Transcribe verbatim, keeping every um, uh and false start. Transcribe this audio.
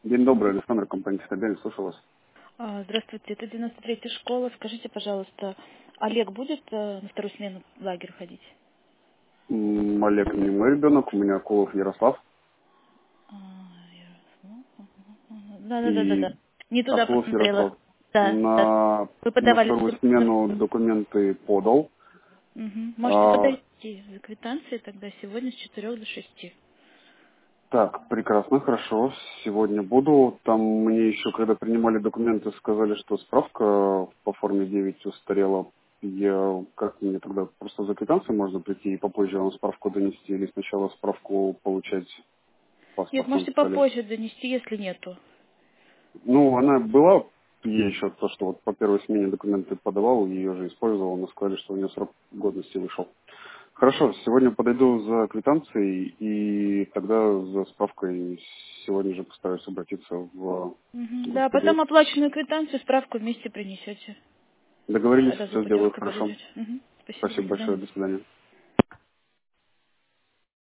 День добрый, Александр, компания «Стабильный», слушаю вас. А, Здравствуйте, это девяносто третья школа. Скажите, пожалуйста, Олег будет э, на вторую смену в лагерь ходить? М, Олег не мой ребенок, у меня Акулов Ярослав. А, Ярослав, ага, ага. Да-да-да-да. И Не туда Акулов посмотрела. Ярослав Да, да. на, Вы на подавали вторую документы? смену документы подал. Мгм. Можете А, подойти за квитанцией тогда сегодня с четырёх до шести. так, прекрасно, хорошо, сегодня буду. Там мне еще, когда принимали документы, сказали, что справка по форме девять устарела. Я, как мне тогда, просто за квитанцией можно прийти и попозже вам справку донести, или сначала справку получать Нет, паспортом можете стали? попозже донести, если нету. Ну, она была, я еще то, что вот по первой смене документы подавал, ее же использовал, но сказали, что у нее срок годности вышел. Хорошо, сегодня подойду за квитанцией и тогда за справкой сегодня же постараюсь обратиться в Мгм. Да, ГУСПДС. потом оплаченную квитанцию, справку вместе принесете, Договорились, когда за все сделаю путевкой хорошо. подойдете. Мгм. Спасибо, до Спасибо большое, свидания. до свидания.